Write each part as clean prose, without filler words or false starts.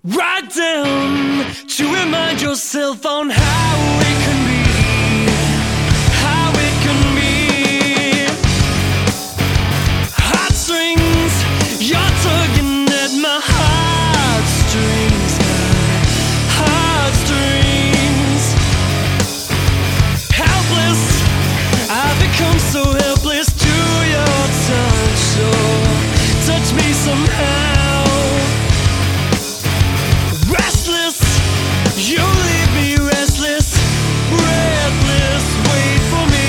Write down to remind yourself on how it can be, how it can be. Heartstrings, you're tugging at my heartstrings, heartstrings. Helpless, I've become so helpless to your touch, so touch me somehow. You leave me restless, breathless, wait for me.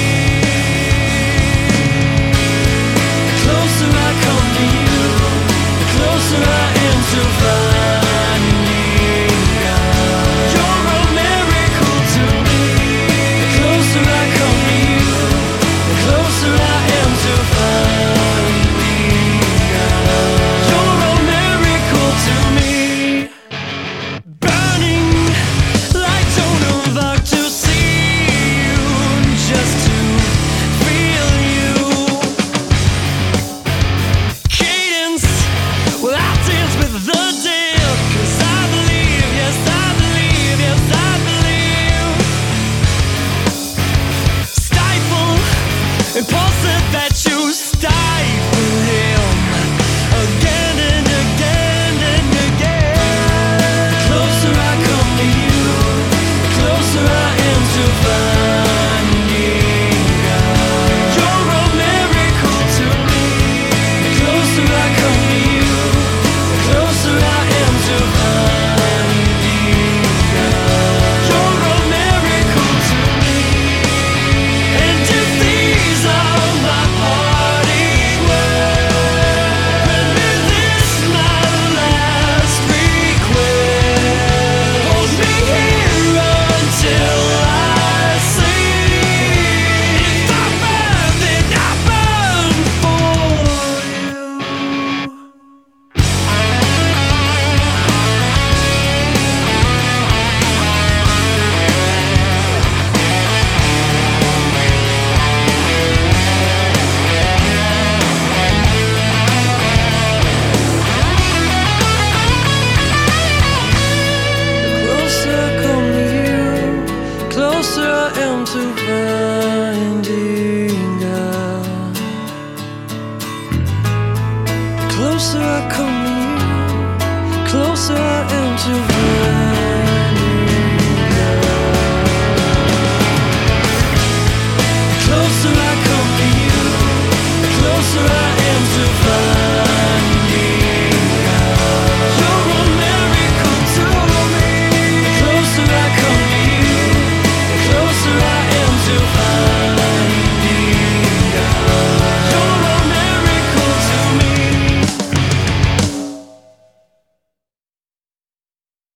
The closer I come to you, the closer I am to finding God. You're a miracle to me. The closer I come to you, the closer I am to finding God. You're a miracle to me. Impulsive that you stifle him again and again and again. The closer I come to you, the closer I am to finding God. You're a miracle to me. The closer I come to you, the closer I am to finding God. You're a miracle to me. And if these are my parting words, render this my last request. Hold me here until I sleep. If I burn, then I burn for you. Closer I come to you, closer I am to finding God. Closer I come to you, closer I am to